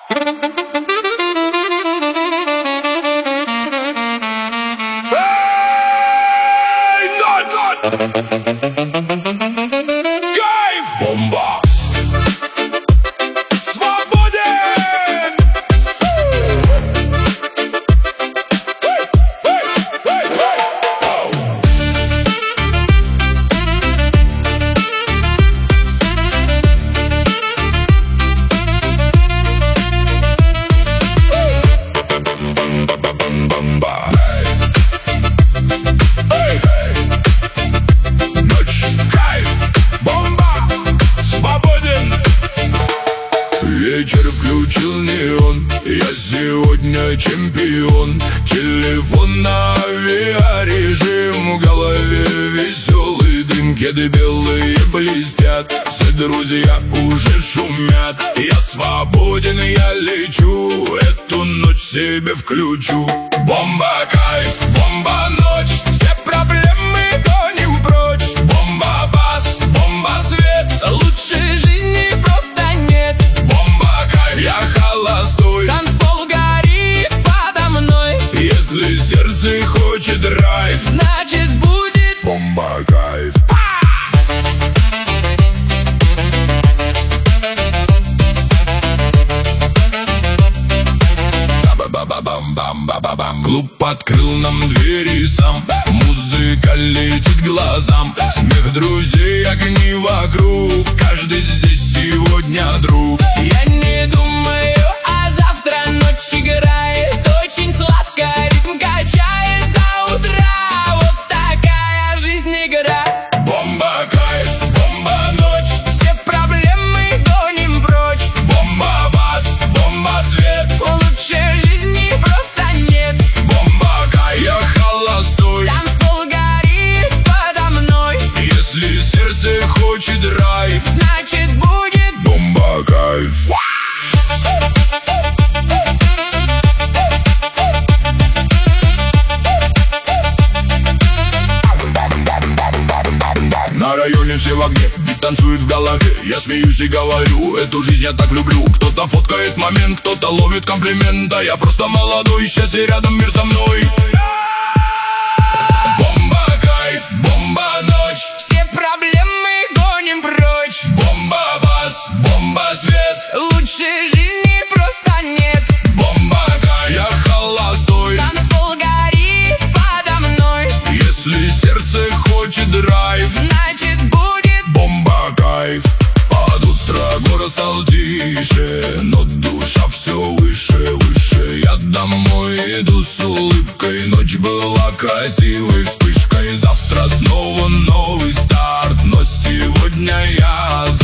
Кайф! Бомба! Свободен! Бомба! Вечер включил неон, я сегодня чемпион. Телефон на авиарежим, в голове веселый дым. Кеды белые блестят, все друзья уже шумят. Я свободен, я лечу, эту ночь себе включу. Бомба кайф, бомба ночь, все проблемы гоним прочь. Бомба бас, бомба свет, лучшей жизни просто нет. Я холостой, танцпол горит подо мной. Если сердце хочет драйв, значит будет бомба кайф. Клуб открыл нам двери сам, музыка летит глазам, смех друзей, огни вокруг, каждый здесь сегодня друг. Я не думаю, а завтра ночь играет очень сладко, ритм качает до утра. Вот такая жизнь игра. Бомба кайф, бомба ночь, все проблемы гоним прочь. Бомба бас, бомба свет, лучше жизни просто нет. Бомба кайф, я холостой, танцпол горит подо мной. Если сердце хочет драйв, значит будет бомба кайф. На районе все в огне, бит танцует в голове. Я смеюсь и говорю, эту жизнь я так люблю. Кто-то фоткает момент, кто-то ловит комплимент, а я просто молодой, счастье рядом, мир со мной. Бомба кайф, бомба ночь, все проблемы гоним прочь. Бомба бас, бомба свет, лучшей жизни просто нет. Бомба кайф, я холостой, танцпол горит подо мной. Если сердце хочет драйв, значит будет бомба кайф. Под утро город стал тише, но душа все выше, выше. Я домой иду с улыбкой, ночь была красивой вспышкой. Завтра снова новый старт, но сегодня я